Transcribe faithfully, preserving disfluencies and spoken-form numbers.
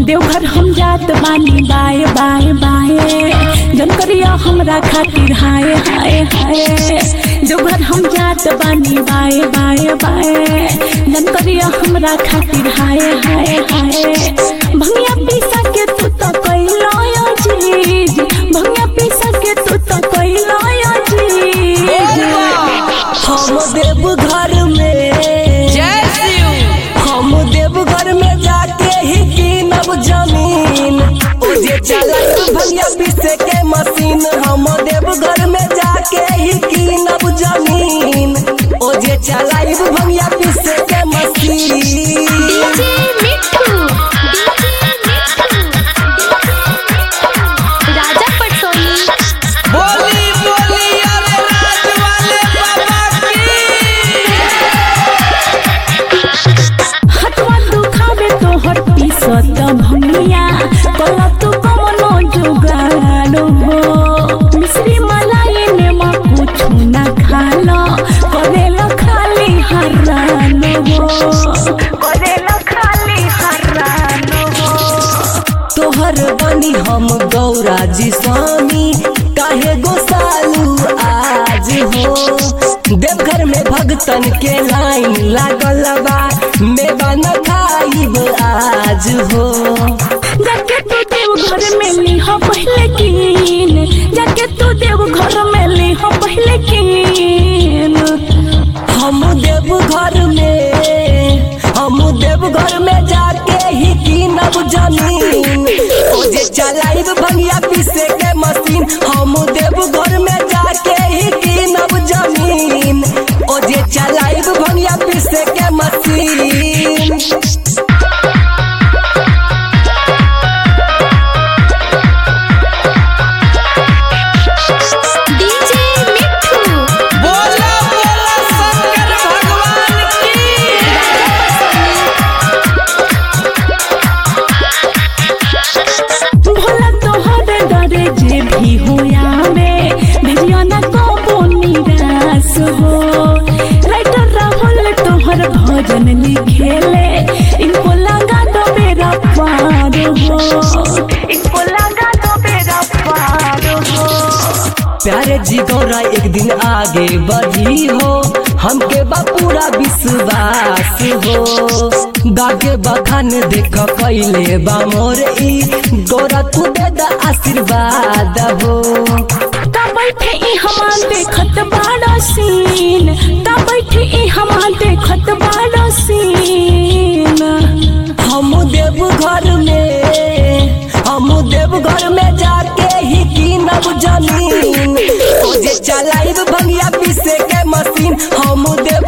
देवघर हम जात बानी बाए बाए बाए जन करिया हमरा खातिर हाय हाय हाय। देवघर हम जात बानी बाए बाए बाए जन करिया हमरा खातिर हाय हाय हाय। भंगिया पीसा के तू तो कइलो चीज, भंगिया पीसा के तू तो कइलो चीज। हम देवघर में हम देवघर में जाके ही कीनब जमीन, ओ जे चलत भंगिया पीसे के मशीन। हम देवघर में जाके ही कीनब जमीन, ओ जे चलाइब भंगिया पीसे के मशीन। डीजे मिट्ठू, राजा पटसोनी। बोली बोली अरे राज वाले बाबा की। हटवा दुखावे तोहर पीसत भंगिया कला तू कमनो जुगाड़ हो। मिश्री मलाई ने माँ कुछ न खालो करेला खाली हरान हो, करेला खाली हरान हो। तोहर बनी हम गौरा जी स्वामी काहे गोसालू आज हो। देवघर में भगतन के लाइन लागल बा, मेवा न खाइब आज हो। जाके तू देवघर में ली हो पहले कीन, जाके तू देवघर में ली हो पहले कीन। हम देवघर में हम देवघर में जाके ही कीनब जमीन, ओ जे चलाइब भंगिया पीसे के मशीन। हम देवघर में जाके ही कीनब जमीन, ओ जे चलाइब भंगिया पीसे के मशीन। डीजे मिट्ठू, बोला बोला शंकर भगवान की। भोला तोहर डरे जे भी होया में भेजिया न को निराश हो। राइटर राहुल तोहर भजन लिखेले इनको लगा दो बेरा पार हो, इनको लगा दो बेरा पार हो। प्यारे जी गौरा एक दिन आगे बढ़ी हो, हमके बा पूरा विश्वास हो। गागे बखान देख कैले बा मोर ई गौरा तू दे द आशीर्वाद हो। ता बैठे ई हमा देखत बाड़ा सीन, ता बैठे ई हमा देखत बाड़ा सीन। हम देवघर में हम देवघर में जाके ही कीनब जमीन, ओ जे चलाइब भंगिया पीसे के मशीन। हम देव